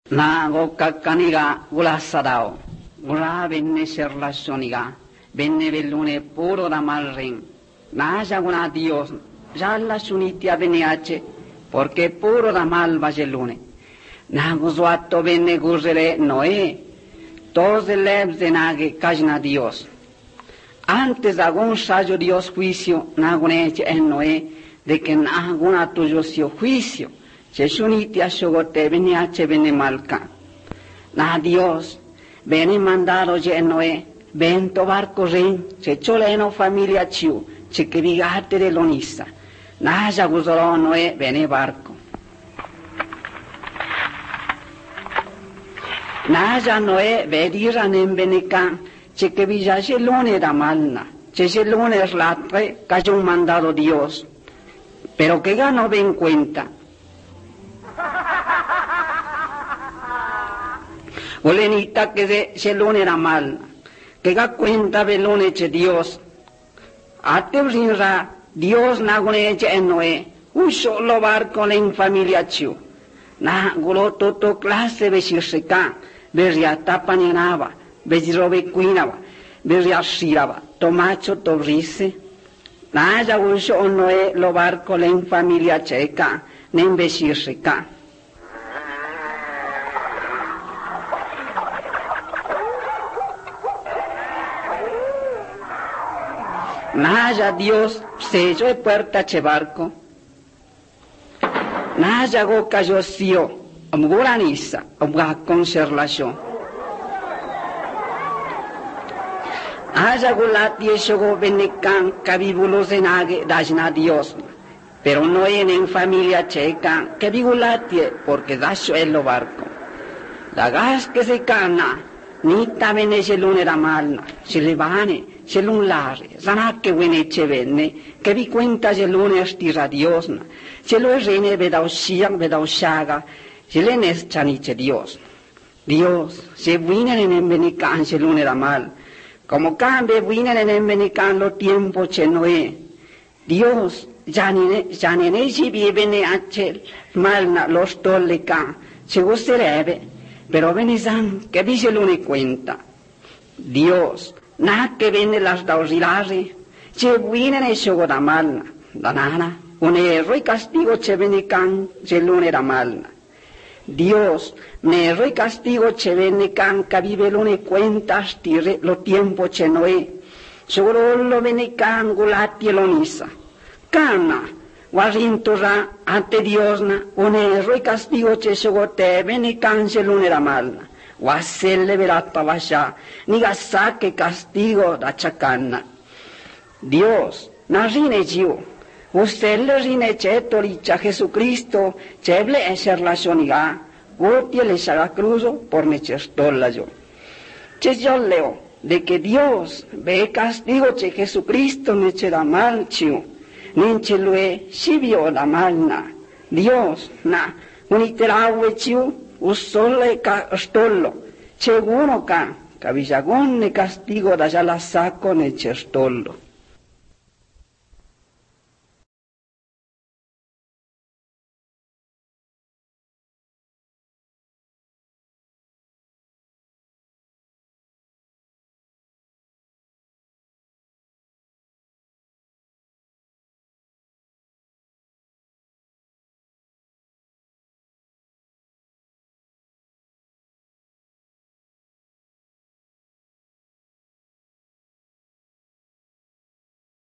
Na gokkakaniga gulasadao, gula venne serlacioniga, venne bellune puro da malrin. Na jaguna Dios, ya la sunitia veniache, porque puro da mal vagellune. Na guzuato venne guzere Noé, todos de lebs de nage kajna Dios. Antes agun sayo Dios juicio, na guneche en Noé, de que na guna tuyo sio juicio. Se sunitia shogote veniache vene malca. Na Dios, vene mandado je Noé, vento barco rin, se choleno familia chiu, che que vigate de lonisa. Na ya guzoro Noé, vene barco. Na ya Noé, vediran en venecan, che que villaje lone da malna, che se lone es latre, cayó un mandado Dios. Pero que ya no ven cuenta. Olenita que se lone era mal, que ga cuenta velone che Dios. Ate brinra Dios na gune che en Noé, un solo barco en familia chiu. Na gulo toto clase besirseca, beria tapanyanaba, besirobe cuinaba, beria shiraba, tomacho tobrise. Na ya un solo Noé lo barco en familia checa, nen besirseca. Naya Dios selló de puerta che barco. Naya go cayó sio, amguranisa, amga conservación. Naya gulati eshogo benecan, cabibulos de nage, dajna Dios. Pero no en familia checa, que vigulati, porque da suelo barco. La gas que se cana, ni tamene se lunera malna, se le vane. Se l'un lare, sana che vene ce venne, che vi cuenta se l'une stira Diosna, se lo rene vedau siam, vedau shaga, se le neschanice Dios. Dios, se vinen en venican se l'une era mal, como cambie vinen en venican lo tiempo che Noé. Dios, ya nene si viene a chel, malna los tollecan, se gusterebbe, pero venisan che vi se l'une cuenta. Dios, na que vende las dausilare, che vienen e shogo da malna, da nana, un erro y castigo che venican, che lune da malna. Dios, ne erro y castigo che venican, que vive lune cuentas, tire lo tiempo che Noé, seguro lo venican gulati elonisa. Cana, guarintora ante Diosna, un erro y castigo che shogo te venican, che lune da malna. Waselle verata vasha, ni gasake castigo da chacana. Dios, na rine jiu, usted le rine cheto richa Jesucristo, cheble eser la soniga, gotie le saga cruzo por nechestola yo. Che yo leo, de que Dios ve castigo che Jesucristo neche da mal chiu, ninche lue shibio da malna. Dios, na, uniterawe chiu, usole ka stollo, seguro ka, cabillagon ne castigo da ya la saco ne chestollo.